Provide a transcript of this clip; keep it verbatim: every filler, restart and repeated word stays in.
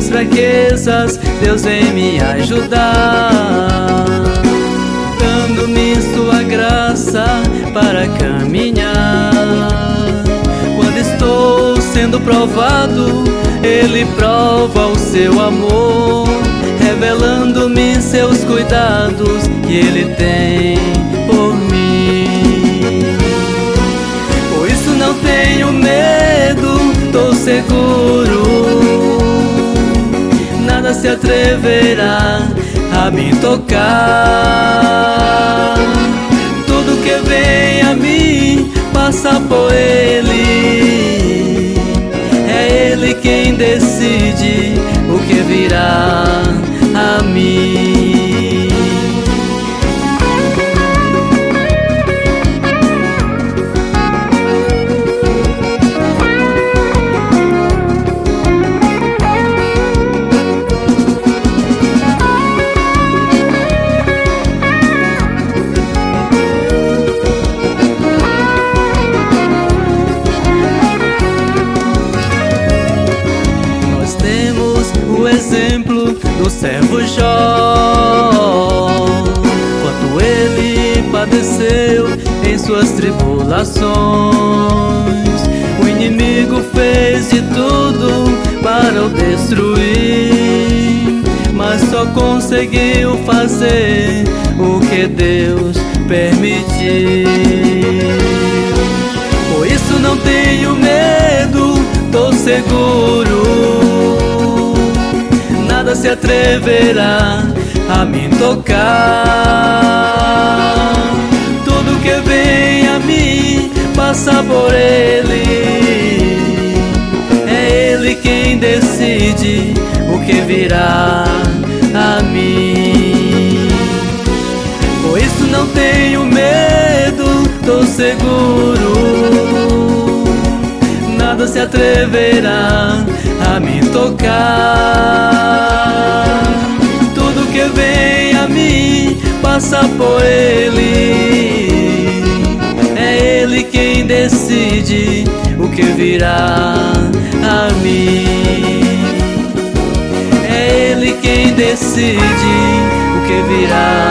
minhas fraquezas, Deus vem me ajudar, dando-me sua graça para caminhar. Quando estou sendo provado, Ele prova o seu amor, revelando-me seus cuidados que Ele tem por mim. Por isso não tenho medo, tô seguro, nada se atreverá a me tocar. Tudo que vem a mim passa por Ele, é Ele quem decide o que virá a mim. O exemplo do servo Jó, quanto ele padeceu em suas tribulações. O inimigo fez de tudo para o destruir, mas só conseguiu fazer o que Deus permitiu. Por isso não tenho medo, tô seguro, nada se atreverá a me tocar. Tudo que vem a mim passa por Ele, é Ele quem decide o que virá a mim. Por isso não tenho medo, tô seguro, nada se atreverá a me tocar. Tudo que vem a mim passa por Ele, é Ele quem decide o que virá a mim, é Ele quem decide o que virá